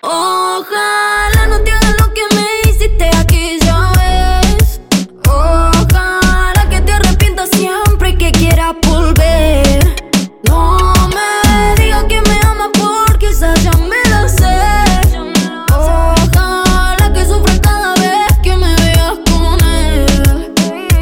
Ojalá no te hagas lo que me hiciste aquella vez. Ojalá que te arrepientas siempre que quieras volver. No me digas que me amas porque esa ya me la sé. Ojalá que sufras cada vez que me veas con él.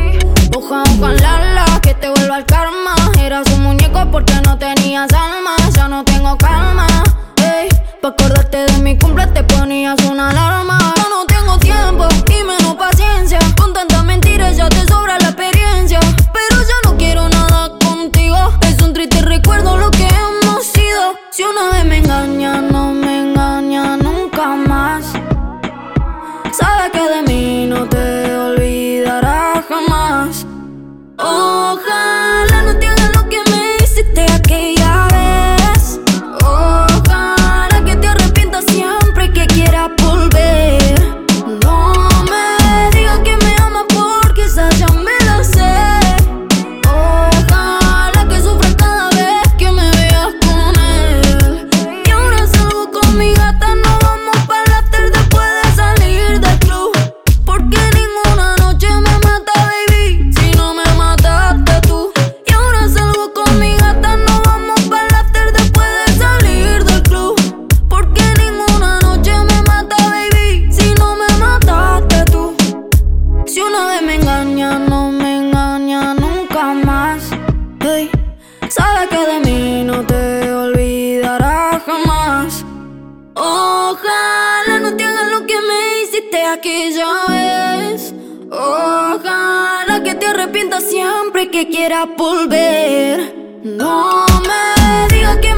Ojalá que te vuelva el karma. Eras un muñeco porque no tenías alma. Ya no tengo calma. Pa' acordarte de mi cumple te ponías una alarma. Yo no tengo tiempo y menos paciencia. Con tantas mentiras ya te sobra la experiencia. Pero ya no quiero nada contigo. Es un triste recuerdo lo que hemos sido. Si una vez me engaña, no me engaña nunca más. Sabes que de mí no te olvidarás jamás. Ojalá no te hagas lo que me hiciste aquella vez. Ojalá que te arrepientas siempre que quieras volver. No me digas que me amas porque esa ya me la sé. Ojalá que sufras cada vez que me veas con él. Y ahora salgo con mi gata, nos vamos para el after después de salir del club. Porque ninguna noche me mata, baby, si no me mataste tú. Y ahora salgo con mi gata, nos vamos para el after después de salir del club. Porque ninguna noche me mata, baby, si no me mataste tú. Si una vez me engaña, no me engaña nunca más. Hey, sabes que de mí no te olvidarás jamás. Ojalá no te hagas lo que me hiciste aquella vez. Ojalá que te arrepientas siempre que quieras volver. No me digas que